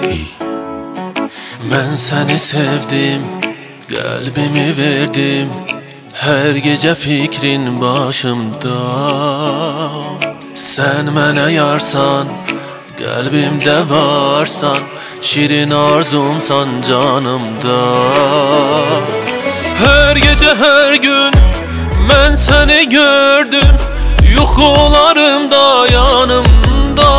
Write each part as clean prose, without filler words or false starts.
Ben seni sevdim, kalbimi verdim. Her gece fikrin başımda. Sen mənə yarsan, kalbimde varsan, şirin arzumsan canımda. Her gece her gün ben seni gördüm, yuxularımda yanımda.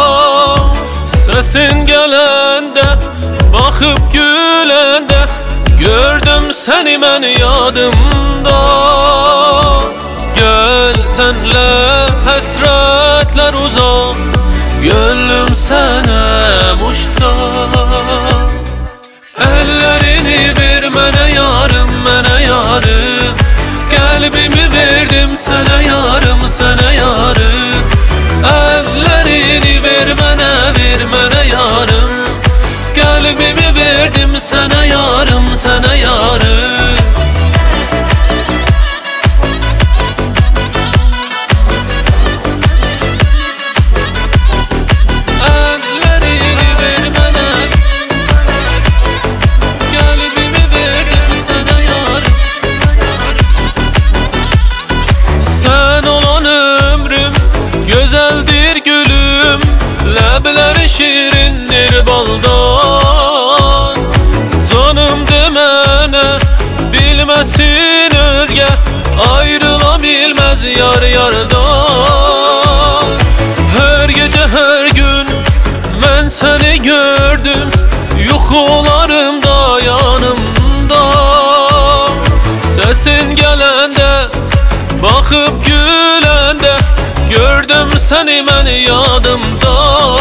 Sesin gelende, bakıp gülende, gördüm seni ben yadımda. Gel senle hasretler uzak, gönlüm sana muştak. Ellerini ver mənə yarım, mənə yarım. Kalbimi verdim sana yarım, sana yarım. Ellerini ver mənə yarım. Kalbimi verdim sana yarım, sana yarım. Güzeldir gülüm, lebleri şirindir baldan. Canım demene bilmesin özge, ayrılabilmez yar yardan. Her gece her gün ben seni gördüm, yuxularımda yanımda. Sesin gelende, bakıp gülende, gördüm seni ben yadımda.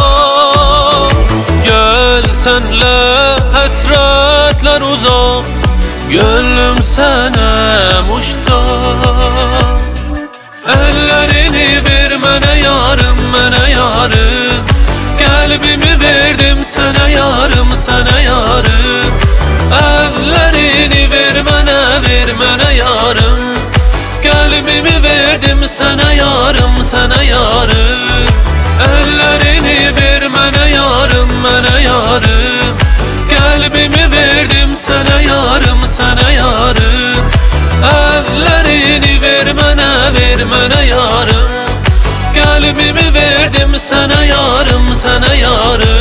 Gel senle hasretler uzak, gönlüm sana muştak. Ellerini ver mənə yarım, mənə yarım. Kalbimi verdim sana yarım, sana yarım. Ellerini ver mənə yarım. Kalbimi verdim sana yarım, sana yarım. Ellerini ver mənə yarım, mənə yarım. Kalbimi verdim sana yarım, sana yarım. Ellerini ver mənə yarım. Kalbimi verdim sana yarım, sana yarım.